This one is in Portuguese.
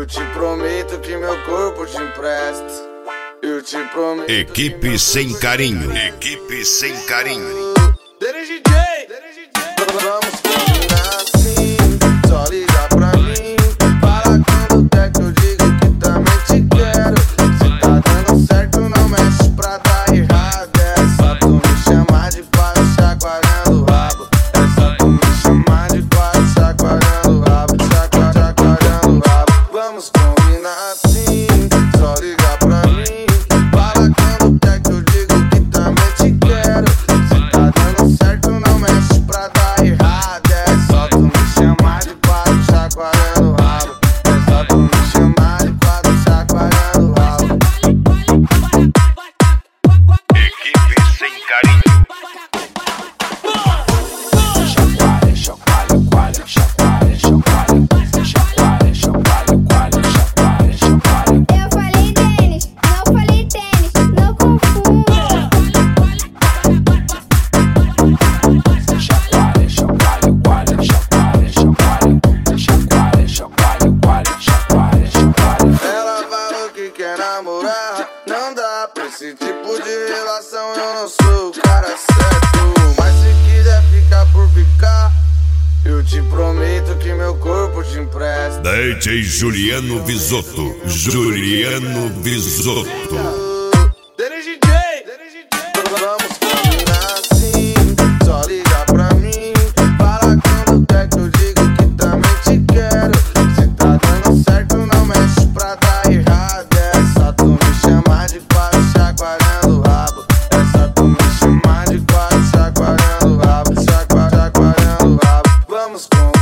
Eu te prometo que meu corpo te empresto. Eu te prometo. Equipe sem carinho. Equipe sem carinho. DJ, vamos combinar assim. Só liga pra mim. Fala quando quer que eu digo que também te quero. Se tá dando certo, não mexe pra dar errado. É só tu me chamar de quadro chacoalhando o rabo. É só tu me chamar de quadro chacoalhando o rabo. Chacoalhando o rabo. Vamos combinar assim. Só liga pra mim. Fala quando quer que eu digo que também te quero. Se tá dando certo, não mexe pra dar errado. É só tu me chamar de quadro chacoalhando o rabo. É só tu me chamar de quadro chacoalhando o rabo. Equipe sem carinho. Chacoalha, chacoalha, coalha, chacoalha, chacoalha, chacoalha, chacoalha, coalha, chacoalha, chacoalha. Eu falei tênis, não falei tênis, não confunda. Chacoalha, chacoalha, coalha, chacoalha, chacoalha, chacoalha, chacoalha, coalha, chacoalha, chacoalha. Ela falou que quer namorar. Não dá pra esse tipo de relação. Eu não sou o cara certo. Mas se quiser ficar por ficar, eu te prometo que meu corpo te empresta. DJ Juliano Visotto. Juliano Visotto. DJ, vamos combinar assim. Só liga pra mim. Fala quando quer que eu digo que também te quero. Se tá dando certo, não mexe pra dar errado. É só tu me chamar de quadro chacoalhando o rabo. É só tu me chamar de quadro chacoalhando o rabo. Chacoalhando o rabo. Vamos combinar.